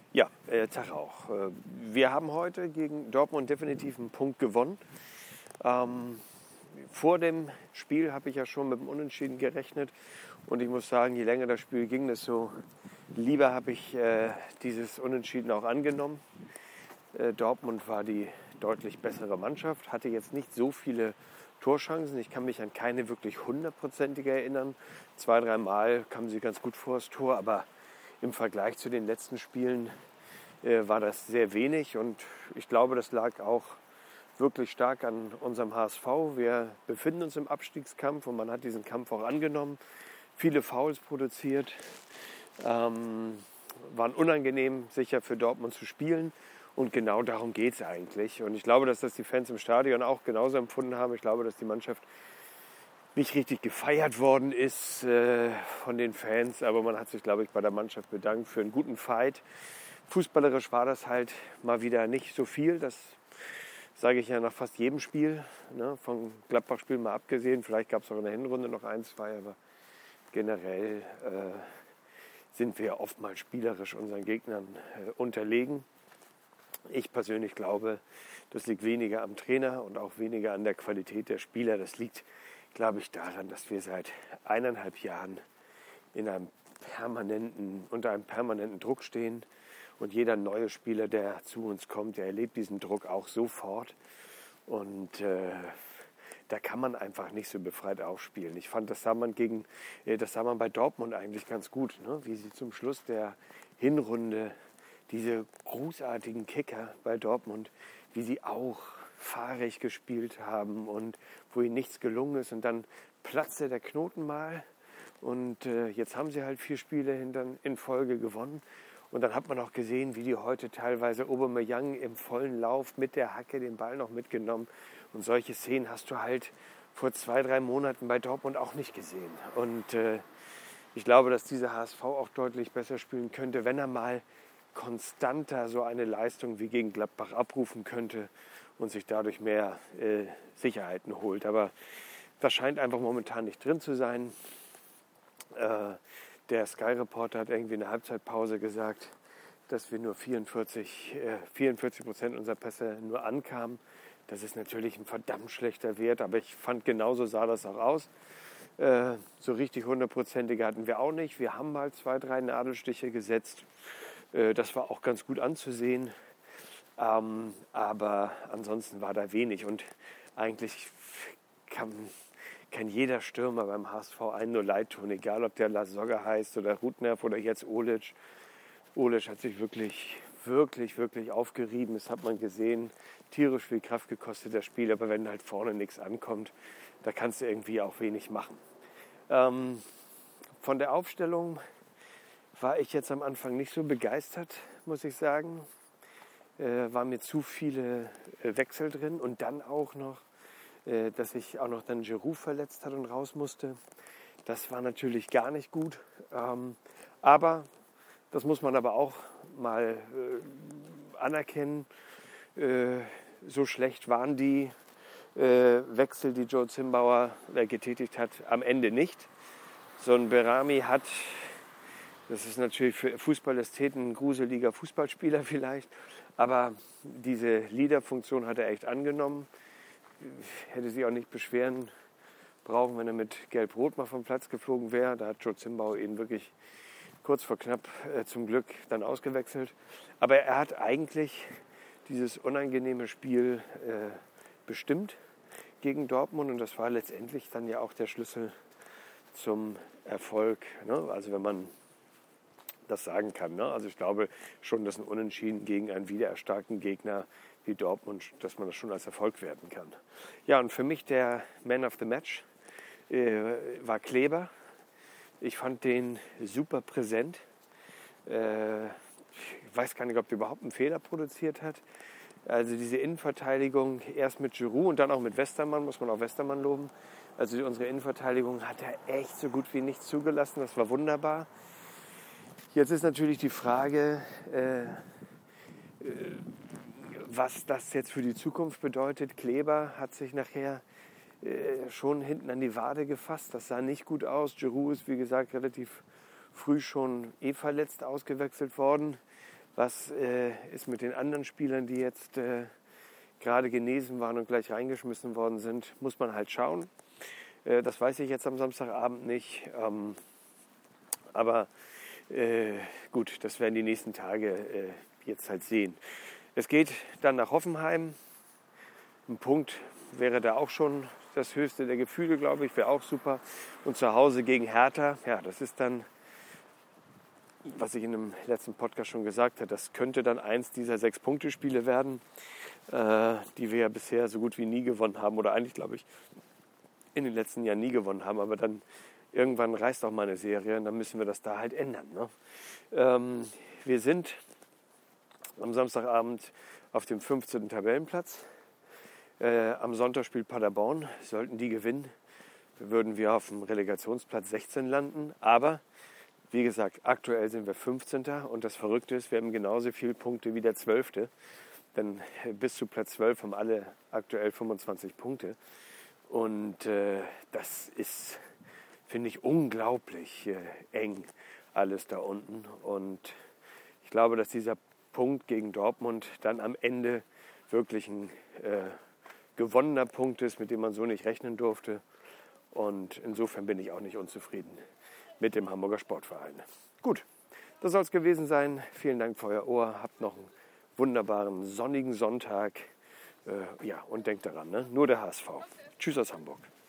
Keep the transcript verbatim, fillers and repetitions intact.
Ja, äh, Tag auch. Äh, wir haben heute gegen Dortmund definitiv einen Punkt gewonnen. Ähm, vor dem Spiel habe ich ja schon mit dem Unentschieden gerechnet. Und ich muss sagen, je länger das Spiel ging, desto lieber habe ich äh, dieses Unentschieden auch angenommen. Äh, Dortmund war die deutlich bessere Mannschaft, hatte jetzt nicht so viele Torchancen. Ich kann mich an keine wirklich hundertprozentige erinnern. Zwei, dreimal kamen sie ganz gut vor das Tor, aber im Vergleich zu den letzten Spielen äh, war das sehr wenig. Und ich glaube, das lag auch wirklich stark an unserem H S V. Wir befinden uns im Abstiegskampf und man hat diesen Kampf auch angenommen. Viele Fouls produziert, ähm, waren unangenehm sicher für Dortmund zu spielen. Und genau darum geht es eigentlich. Und ich glaube, dass das die Fans im Stadion auch genauso empfunden haben. Ich glaube, dass die Mannschaft nicht richtig gefeiert worden ist äh, von den Fans. Aber man hat sich, glaube ich, bei der Mannschaft bedankt für einen guten Fight. Fußballerisch war das halt mal wieder nicht so viel. Das sage ich ja nach fast jedem Spiel. Ne? Vom Gladbach-Spiel mal abgesehen. Vielleicht gab es auch in der Hinrunde noch ein, zwei. Aber generell äh, sind wir oftmals spielerisch unseren Gegnern äh, unterlegen. Ich persönlich glaube, das liegt weniger am Trainer und auch weniger an der Qualität der Spieler. Das liegt, glaube ich, daran, dass wir seit eineinhalb Jahren in einem permanenten, unter einem permanenten Druck stehen. Und jeder neue Spieler, der zu uns kommt, der erlebt diesen Druck auch sofort. Und äh, da kann man einfach nicht so befreit aufspielen. Ich fand, das sah man, gegen, äh, das sah man bei Dortmund eigentlich ganz gut, ne? Wie sie zum Schluss der Hinrunde diese großartigen Kicker bei Dortmund, wie sie auch fahrig gespielt haben und wo ihnen nichts gelungen ist. Und dann platzte der Knoten mal und äh, jetzt haben sie halt vier Spiele hintern, in Folge gewonnen. Und dann hat man auch gesehen, wie die heute teilweise Aubameyang im vollen Lauf mit der Hacke den Ball noch mitgenommen. Und solche Szenen hast du halt vor zwei, drei Monaten bei Dortmund auch nicht gesehen. Und äh, ich glaube, dass dieser H S V auch deutlich besser spielen könnte, wenn er mal konstanter so eine Leistung wie gegen Gladbach abrufen könnte und sich dadurch mehr äh, Sicherheiten holt. Aber das scheint einfach momentan nicht drin zu sein. Äh, der Sky-Reporter hat irgendwie in der Halbzeitpause gesagt, dass wir nur vierundvierzig, äh, vierundvierzig Prozent unserer Pässe nur ankamen. Das ist natürlich ein verdammt schlechter Wert, aber ich fand, genauso sah das auch aus. Äh, so richtig hundertprozentige hatten wir auch nicht. Wir haben mal zwei, drei Nadelstiche gesetzt. Das war auch ganz gut anzusehen, ähm, aber ansonsten war da wenig. Und eigentlich kann, kann jeder Stürmer beim H S V einen nur leid tun, egal ob der Lasogga heißt oder Rudnerv oder jetzt Olic. Olic hat sich wirklich, wirklich, wirklich aufgerieben, das hat man gesehen. Tierisch viel Kraft gekostet, das Spiel, aber wenn halt vorne nichts ankommt, da kannst du irgendwie auch wenig machen. Ähm, von der Aufstellung war ich jetzt am Anfang nicht so begeistert, muss ich sagen. Äh, waren mir zu viele äh, Wechsel drin und dann auch noch, äh, dass sich auch noch dann Giroud verletzt hat und raus musste. Das war natürlich gar nicht gut. Ähm, aber das muss man aber auch mal äh, anerkennen. Äh, so schlecht waren die äh, Wechsel, die Joe Zimbauer äh, getätigt hat, am Ende nicht. So ein Berami hat... Das ist natürlich für Fußballästheten ein gruseliger Fußballspieler vielleicht. Aber diese Leaderfunktion hat er echt angenommen. Hätte sich auch nicht beschweren brauchen, wenn er mit Gelb-Rot mal vom Platz geflogen wäre. Da hat Joe Zimbauer ihn wirklich kurz vor knapp äh, zum Glück dann ausgewechselt. Aber er hat eigentlich dieses unangenehme Spiel äh, bestimmt gegen Dortmund. Und das war letztendlich dann ja auch der Schlüssel zum Erfolg. Ne? Also wenn man das sagen kann. Ne? Also ich glaube schon, dass ein Unentschieden gegen einen wiedererstarkten Gegner wie Dortmund, dass man das schon als Erfolg werten kann. Ja, und für mich der Man of the Match äh, war Kleber. Ich fand den super präsent. Äh, ich weiß gar nicht, ob der überhaupt einen Fehler produziert hat. Also diese Innenverteidigung, erst mit Giroud und dann auch mit Westermann, muss man auch Westermann loben. Also unsere Innenverteidigung hat er echt so gut wie nichts zugelassen. Das war wunderbar. Jetzt ist natürlich die Frage, äh, äh, was das jetzt für die Zukunft bedeutet. Kleber hat sich nachher äh, schon hinten an die Wade gefasst. Das sah nicht gut aus. Giroud ist, wie gesagt, relativ früh schon eh verletzt ausgewechselt worden. Was äh, ist mit den anderen Spielern, die jetzt äh, gerade genesen waren und gleich reingeschmissen worden sind? Muss man halt schauen. Äh, das weiß ich jetzt am Samstagabend nicht. Ähm, aber äh, gut, das werden die nächsten Tage äh, jetzt halt sehen. Es geht dann nach Hoffenheim. Ein Punkt wäre da auch schon das höchste der Gefühle, glaube ich, wäre auch super. Und zu Hause gegen Hertha, ja, das ist dann, was ich in dem letzten Podcast schon gesagt habe, das könnte dann eins dieser Sechs-Punkte-Spiele werden, äh, die wir ja bisher so gut wie nie gewonnen haben oder eigentlich, glaube ich, in den letzten Jahren nie gewonnen haben. Aber dann irgendwann reißt auch mal eine Serie und dann müssen wir das da halt ändern. Ne? Ähm, wir sind am Samstagabend auf dem fünfzehnten Tabellenplatz. Äh, am Sonntag spielt Paderborn. Sollten die gewinnen, würden wir auf dem Relegationsplatz sechzehn landen. Aber, wie gesagt, aktuell sind wir fünfzehnten Und das Verrückte ist, wir haben genauso viele Punkte wie der zwölfte Denn bis zu Platz zwölf haben alle aktuell fünfundzwanzig Punkte. Und äh, das ist, finde ich, unglaublich äh, eng alles da unten. Und ich glaube, dass dieser Punkt gegen Dortmund dann am Ende wirklich ein äh, gewonnener Punkt ist, mit dem man so nicht rechnen durfte. Und insofern bin ich auch nicht unzufrieden mit dem Hamburger Sportverein. Gut, das soll es gewesen sein. Vielen Dank für euer Ohr. Habt noch einen wunderbaren sonnigen Sonntag. Äh, ja, und denkt daran, ne? Nur der H S V. Tschüss aus Hamburg.